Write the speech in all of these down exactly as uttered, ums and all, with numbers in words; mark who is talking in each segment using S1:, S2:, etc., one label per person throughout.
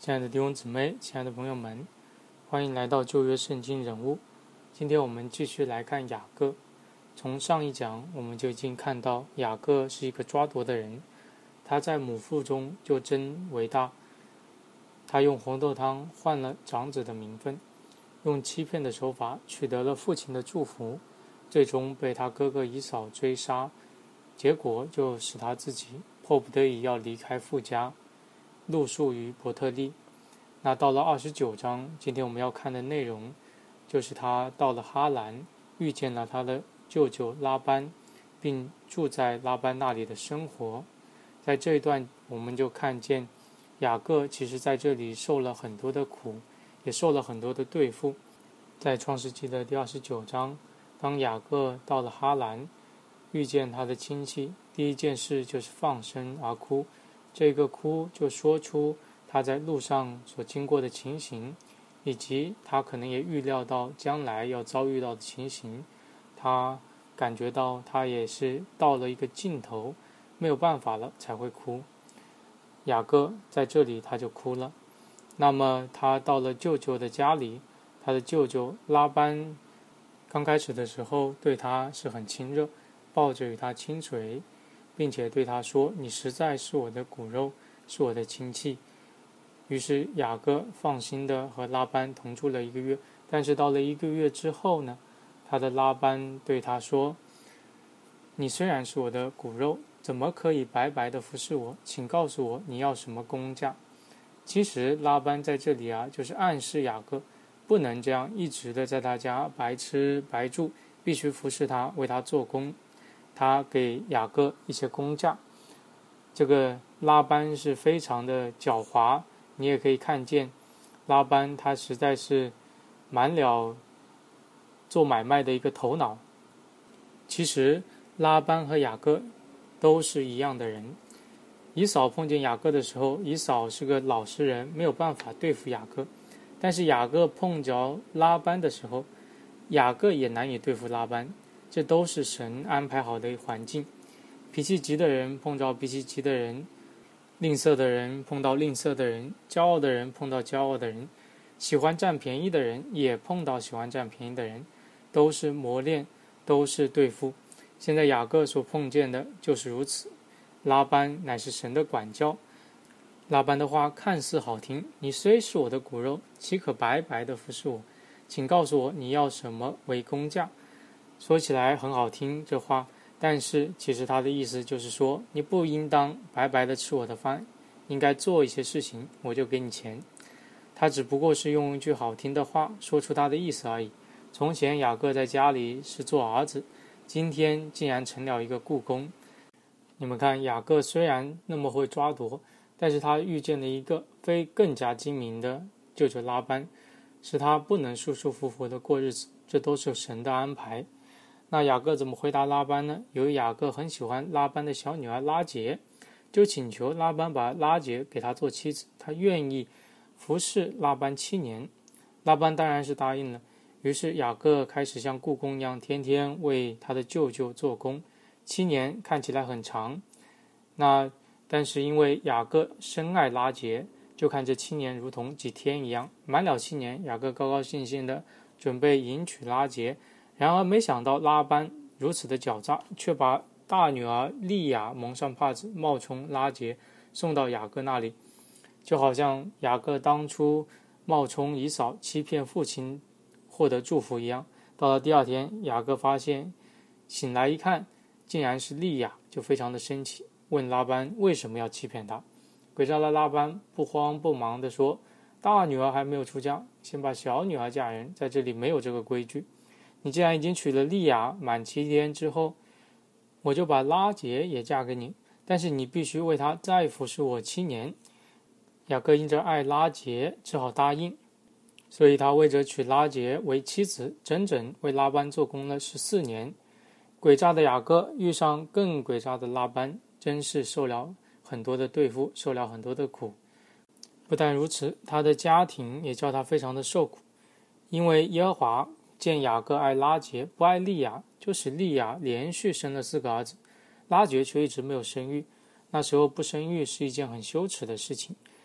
S1: 亲爱的弟兄姊妹，亲爱的朋友们，欢迎来到旧约圣经人物。今天我们继续来看雅各。从上一讲我们就已经看到雅各是一个抓夺的人，他在母腹中就真伟大。他用红豆汤换了长子的名分，用欺骗的手法取得了父亲的祝福，最终被他哥哥以扫追杀，结果就使他自己迫不得已要离开父家，露宿于伯特利。那到了二十九章，今天我们要看的内容就是他到了哈兰，遇见了他的舅舅拉班，并住在拉班那里的生活。在这一段我们就看见雅各其实在这里受了很多的苦，也受了很多的对付。在创世纪的第二十九章，当雅各到了哈兰，遇见他的亲戚，第一件事就是放声而哭。这个哭就说出他在路上所经过的情形，以及他可能也预料到将来要遭遇到的情形。他感觉到他也是到了一个尽头，没有办法了才会哭。雅各在这里他就哭了。那么他到了舅舅的家里，他的舅舅拉班刚开始的时候对他是很亲热，抱着与他亲嘴，并且对他说，你实在是我的骨肉，是我的亲戚。于是雅各放心的和拉班同住了一个月。但是到了一个月之后呢，他的拉班对他说，你虽然是我的骨肉，怎么可以白白的服侍我？请告诉我你要什么工价。其实拉班在这里啊，就是暗示雅各不能这样一直的在他家白吃白住，必须服侍他，为他做工。他给雅各一些工价。这个拉班是非常的狡猾，你也可以看见拉班他实在是满了做买卖的一个头脑。其实拉班和雅各都是一样的人。以扫碰见雅各的时候，以扫是个老实人，没有办法对付雅各。但是雅各碰着拉班的时候，雅各也难以对付拉班。这都是神安排好的环境。脾气急的人碰到脾气急的人，吝啬的人碰到吝啬的人，骄傲的人碰到骄傲的人，喜欢占便宜的人也碰到喜欢占便宜的人，都是磨练，都是对付。现在雅各所碰见的就是如此。拉班乃是神的管教。拉班的话看似好听，你虽是我的骨肉，岂可白白的服侍我？请告诉我你要什么为工价。说起来很好听这话，但是其实他的意思就是说，你不应当白白的吃我的饭，应该做一些事情，我就给你钱。他只不过是用一句好听的话说出他的意思而已。从前雅各在家里是做儿子，今天竟然成了一个雇工。你们看，雅各虽然那么会抓夺，但是他遇见了一个非更加精明的舅舅拉班，使他不能舒舒服服的过日子，这都是神的安排。那雅各怎么回答拉班呢？由于雅各很喜欢拉班的小女儿拉结，就请求拉班把拉结给他做妻子，他愿意服侍拉班七年。拉班当然是答应了。于是雅各开始像雇工一样，天天为他的舅舅做工。七年看起来很长，那但是因为雅各深爱拉结，就看这七年如同几天一样。满了七年，雅各高高兴兴的准备迎娶拉结。然而没想到拉班如此的狡诈，却把大女儿利亚蒙上帕子，冒充拉结送到雅各那里，就好像雅各当初冒充以扫欺骗父亲获得祝福一样。到了第二天，雅各发现，醒来一看，竟然是利亚，就非常的生气，问拉班为什么要欺骗他。诡诈的拉班不慌不忙地说，大女儿还没有出嫁，先把小女儿嫁人，在这里没有这个规矩。你既然已经娶了利亚，满七天之后，我就把拉结也嫁给你，但是你必须为她再服侍我七年。雅各因着爱拉结，只好答应，所以他为着娶拉结为妻子，整整为拉班做工了十四年。诡诈的雅各遇上更诡诈的拉班，真是受了很多的对付，受了很多的苦。不但如此，他的家庭也叫他非常的受苦，因为耶和华见雅各爱拉结，不爱利亚，就使利亚连续生了四个儿子，拉结却一直没有生育。那时候不生育是一件很羞耻的事情，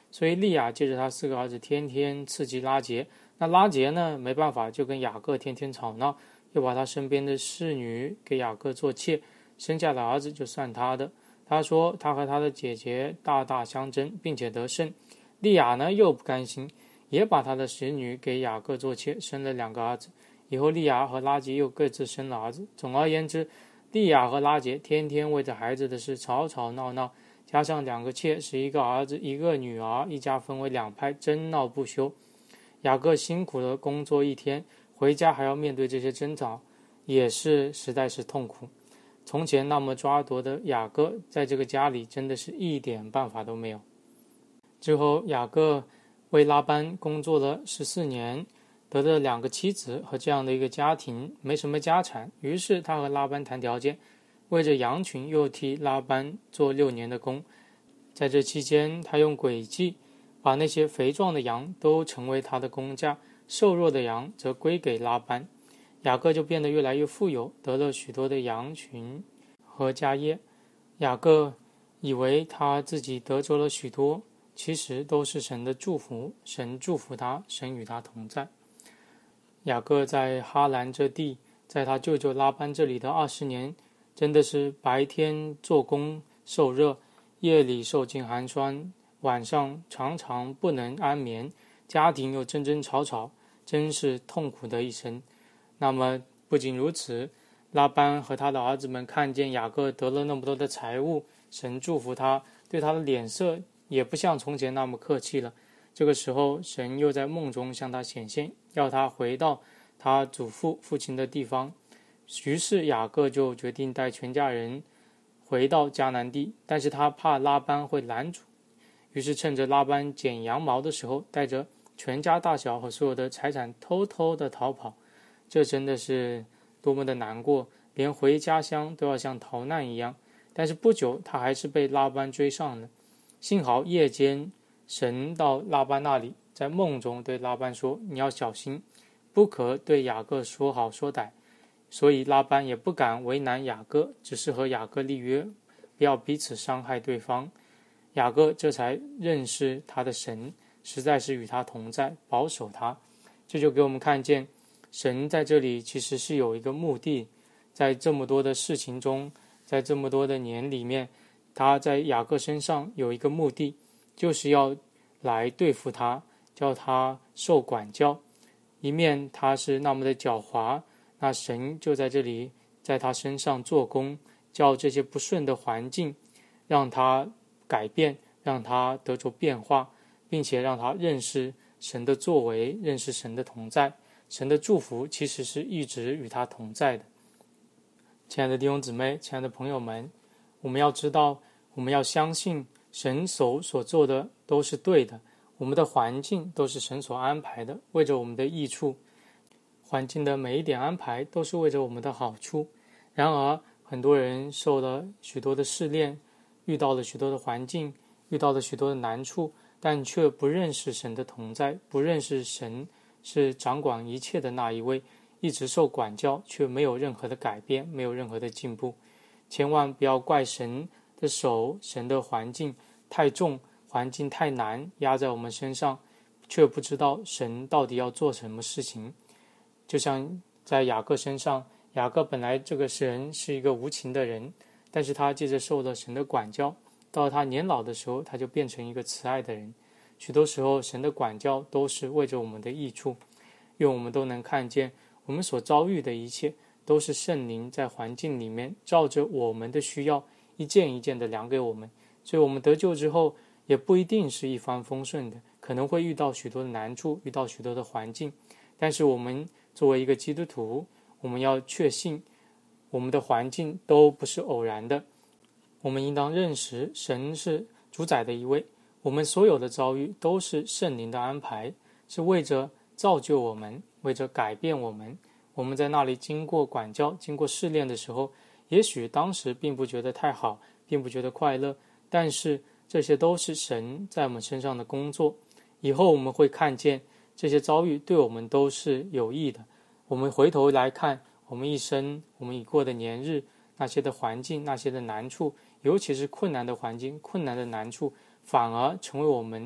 S1: 所以利亚借着他四个儿子天天刺激拉结，那拉结呢没办法，就跟雅各天天吵闹，又把他身边的侍女给雅各做妾，生下的儿子就算他的。他说他和他的姐姐大大相争，并且得胜。利亚呢又不甘心，也把他的使女给雅各做妾，生了两个儿子。以后利亚和拉结又各自生了儿子。总而言之，利亚和拉结天天为着孩子的事吵吵闹闹，加上两个妾，使一个儿子一个女儿，一家分为两派，争闹不休。雅各辛苦的工作一天，回家还要面对这些争吵，也是实在是痛苦。从前那么抓夺的雅各，在这个家里真的是一点办法都没有。之后雅各为拉班工作了十四年，得了两个妻子和这样的一个家庭，没什么家产，于是他和拉班谈条件，为着羊群又替拉班做六年的工。在这期间，他用诡计把那些肥壮的羊都成为他的工价，瘦弱的羊则归给拉班。雅各就变得越来越富有，得了许多的羊群和家业。雅各以为他自己得着了许多，其实都是神的祝福，神祝福他，神与他同在。雅各在哈兰这地，在他舅舅拉班这里的二十年，真的是白天做工受热，夜里受尽寒霜，晚上常常不能安眠，家庭又争争吵吵，真是痛苦的一生。那么不仅如此，拉班和他的儿子们看见雅各得了那么多的财物，神祝福他，对他的脸色也不像从前那么客气了。这个时候，神又在梦中向他显现，要他回到他祖父父亲的地方。于是雅各就决定带全家人回到迦南地，但是他怕拉班会拦阻，于是趁着拉班剪羊毛的时候，带着全家大小和所有的财产偷偷的逃跑。这真的是多么的难过，连回家乡都要像逃难一样。但是不久他还是被拉班追上了，幸好夜间神到拉班那里，在梦中对拉班说，你要小心，不可对雅各说好说歹。所以拉班也不敢为难雅各，只是和雅各立约，不要彼此伤害对方。雅各这才认识他的神实在是与他同在，保守他。这就给我们看见神在这里其实是有一个目的，在这么多的事情中，在这么多的年里面，他在雅各身上有一个目的，就是要来对付他，叫他受管教。一面他是那么的狡猾，那神就在这里在他身上做工，叫这些不顺的环境让他改变，让他得着变化，并且让他认识神的作为，认识神的同在。神的祝福其实是一直与他同在的。亲爱的弟兄姊妹，亲爱的朋友们，我们要知道，我们要相信神手所做的都是对的，我们的环境都是神所安排的，为着我们的益处。环境的每一点安排都是为着我们的好处。然而很多人受了许多的试炼，遇到了许多的环境，遇到了许多的难处，但却不认识神的同在，不认识神是掌管一切的那一位，一直受管教，却没有任何的改变，没有任何的进步。千万不要怪神的手，神的环境太重，环境太难压在我们身上，却不知道神到底要做什么事情。就像在雅各身上，雅各本来这个人是一个无情的人，但是他借着受了神的管教，到了他年老的时候，他就变成一个慈爱的人。许多时候神的管教都是为着我们的益处，愿我们都能看见我们所遭遇的一切都是圣灵在环境里面照着我们的需要一件一件的量给我们。所以我们得救之后也不一定是一帆风顺的，可能会遇到许多的难处，遇到许多的环境，但是我们作为一个基督徒，我们要确信我们的环境都不是偶然的，我们应当认识神是主宰的一位，我们所有的遭遇都是圣灵的安排，是为着造就我们，为着改变我们。我们在那里经过管教，经过试炼的时候，也许当时并不觉得太好，并不觉得快乐，但是这些都是神在我们身上的工作。以后我们会看见这些遭遇对我们都是有益的。我们回头来看我们一生，我们已过的年日，那些的环境，那些的难处，尤其是困难的环境，困难的难处，反而成为我们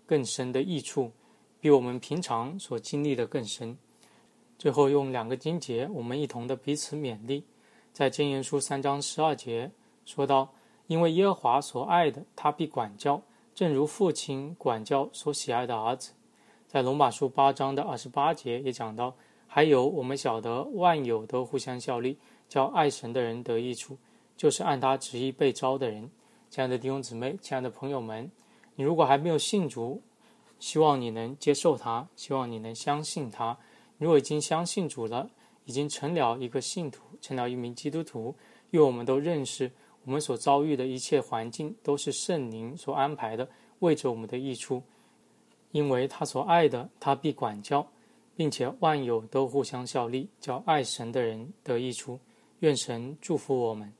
S1: 更深的益处，比我们平常所经历的更深。最后用两个经节，我们一同的彼此勉励。在箴言书三章十二节说到，因为耶和华所爱的，他必管教，正如父亲管教所喜爱的儿子。在罗马书八章的二十八节也讲到，还有我们晓得万有都互相效力，叫爱神的人得益处，就是按他旨意被招的人。亲爱的弟兄姊妹，亲爱的朋友们，你如果还没有信主，希望你能接受他，希望你能相信他。如果已经相信主了，已经成了一个信徒，成了一名基督徒，因为我们都认识我们所遭遇的一切环境都是圣灵所安排的，为着我们的益处。因为他所爱的，他必管教，并且万有都互相效力，叫爱神的人得益处。愿神祝福我们。